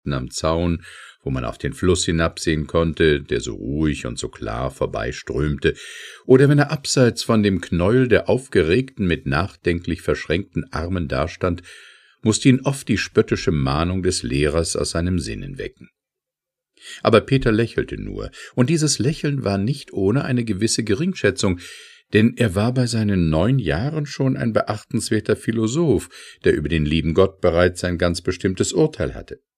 am Zaun, wo man auf den Fluss hinabsehen konnte, der so ruhig und so klar vorbeiströmte, oder wenn er abseits von dem Knäuel der aufgeregten, mit nachdenklich verschränkten Armen dastand, mußte ihn oft die spöttische Mahnung des Lehrers aus seinem Sinnen wecken. Aber Peter lächelte nur, und dieses Lächeln war nicht ohne eine gewisse Geringschätzung, denn er war bei seinen 9 Jahren schon ein beachtenswerter Philosoph, der über den lieben Gott bereits ein ganz bestimmtes Urteil hatte.